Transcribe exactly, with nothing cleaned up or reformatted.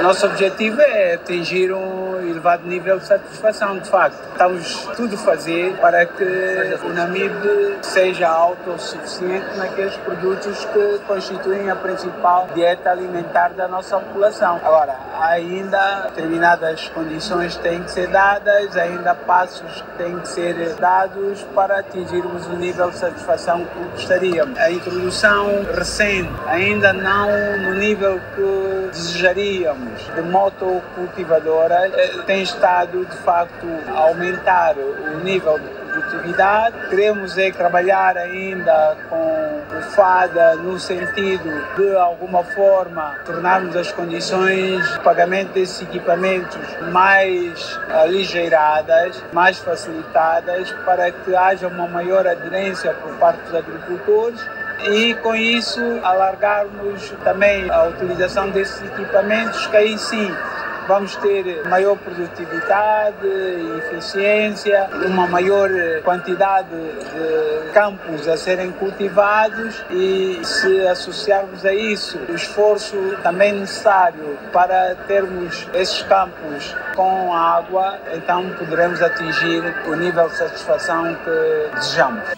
nosso objetivo é atingir um elevado nível de satisfação, de facto. Estamos tudo a fazer para que o Namibe seja autossuficiente naqueles produtos que constituem a principal dieta alimentar da nossa população. Agora, ainda determinadas condições têm que ser dadas, ainda passos têm que ser dados para atingirmos o nível de satisfação que gostaríamos. A introdução recente, ainda não no nível que desejaríamos, de motocultivadora, tem estado, de facto, a aumentar o nível de produtividade. Queremos é trabalhar ainda com o FADA no sentido de, alguma forma, tornarmos as condições de pagamento desses equipamentos mais aligeiradas, mais facilitadas, para que haja uma maior aderência por parte dos agricultores e, com isso, alargarmos também a utilização desses equipamentos, que aí sim vamos ter maior produtividade e eficiência, uma maior quantidade de campos a serem cultivados, e se associarmos a isso o esforço também necessário para termos esses campos com água, então poderemos atingir o nível de satisfação que desejamos.